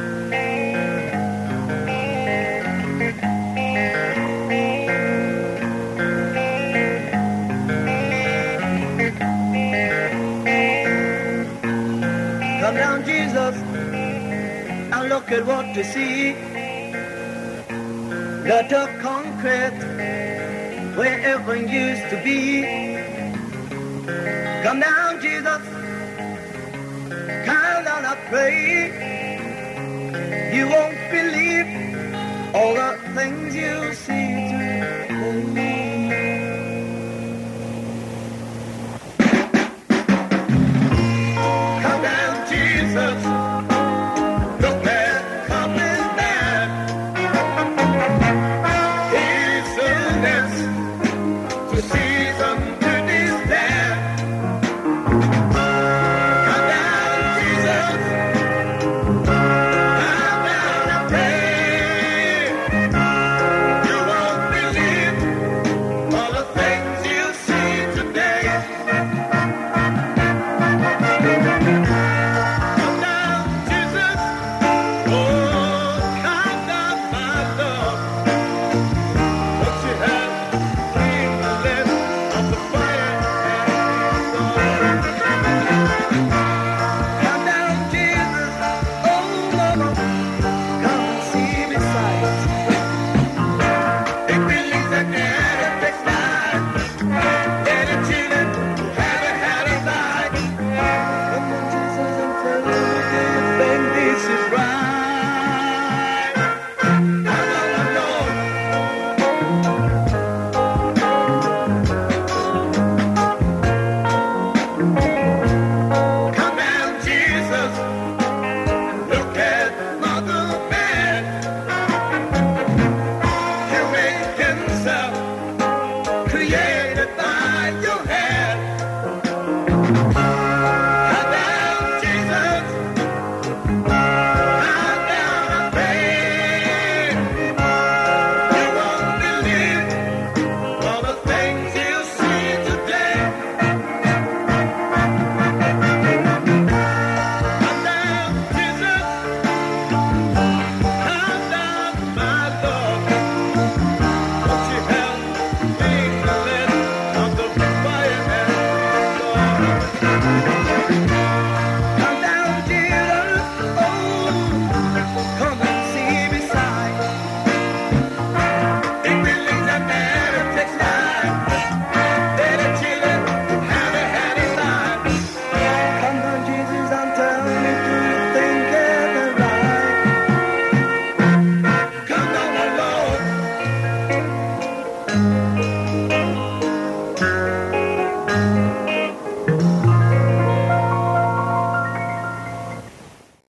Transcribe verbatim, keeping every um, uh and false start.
Come down, Jesus, and look at what you see. Not a concrete where everything used to be. Come down, Jesus, come down, I pray. You won't believe all the things you see today.